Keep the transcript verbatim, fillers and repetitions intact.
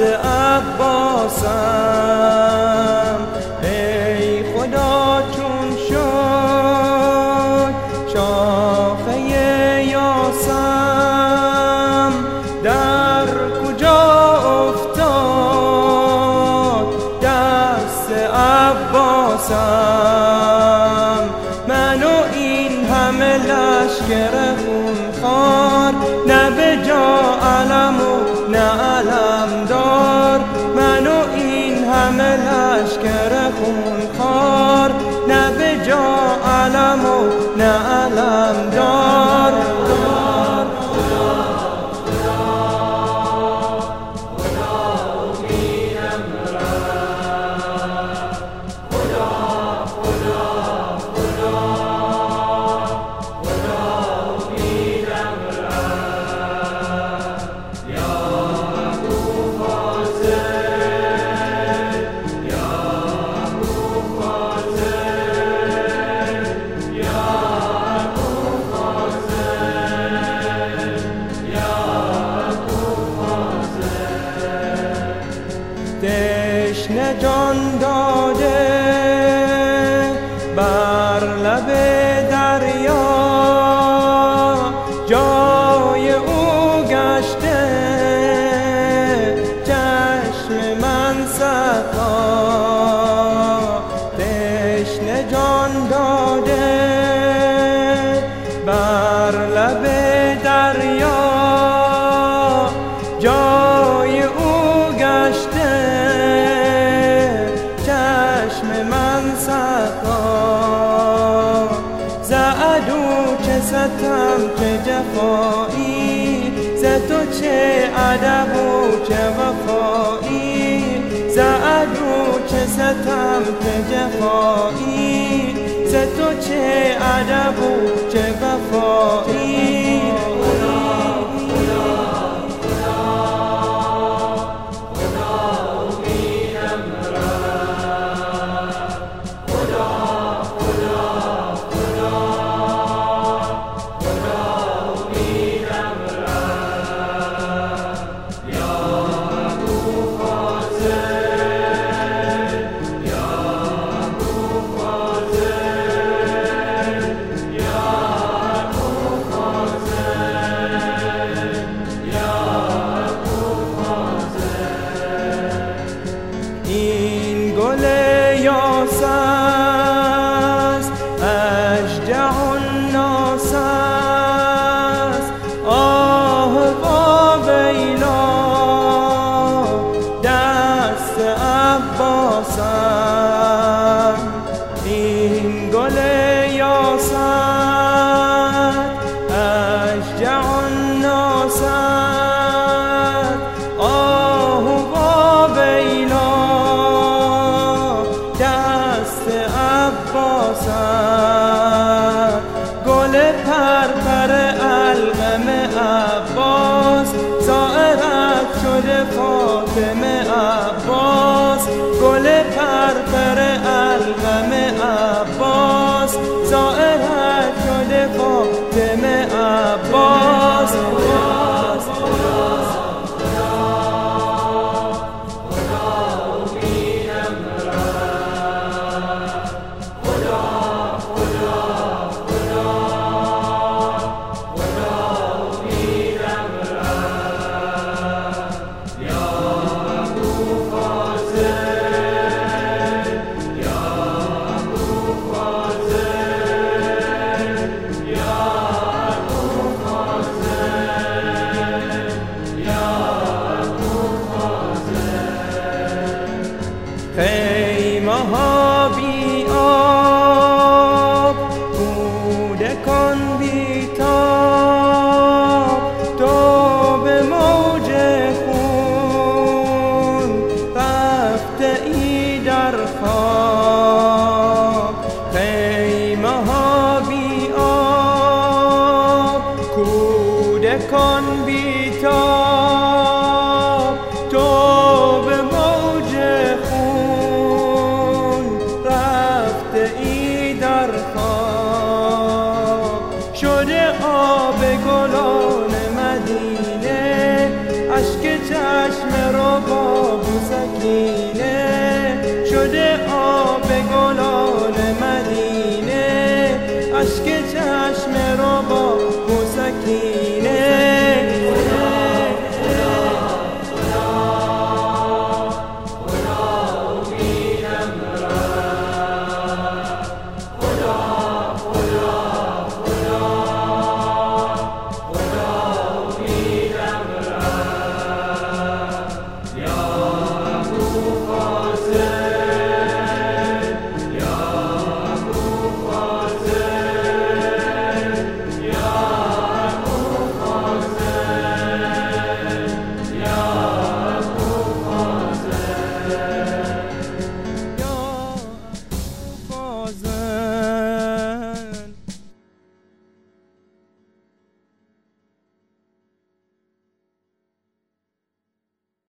عباسم. ای خدا چون شد شاخه یاسم، در کجا افتاد دست عباسم. من و این همه لشکر خونخوار، نه به جا علم و نه علم دار. من و این همه لشکر خونخوار، نه به جا علم و نه علم دار. تشنه جان داده بر لب دریا، جای او گشته چشم من سقا. تشنه جان داده بر لب دریا، جای او گشته چشم من سقا. ز عدو چه ستم چه جفایی، ز تو چه ادب و چه وفایی. ز عدو چه ستم چه جفایی، ز تو چه ادب و چه وفایی. این گل یاس است اشجع الناس است، آه و ویلا دست عباسم. این گل یاس است اشجع الناس است، آه و ویلا دست عباسم. گل پرپر القم عباس، زائرت شده فاطمه عباس. گل پرپر القم عباس، زائرت شده فاطمه عباس. خیمه ها بی آب، کودکان بی تاب، تو به موج خون رفته ای در خواب. خیمه ها بی آب، کودکان بی تاب، تو به موج خون رفته ای در خواب. شده آب گلان مدینه اشک چشم رو با بوسکی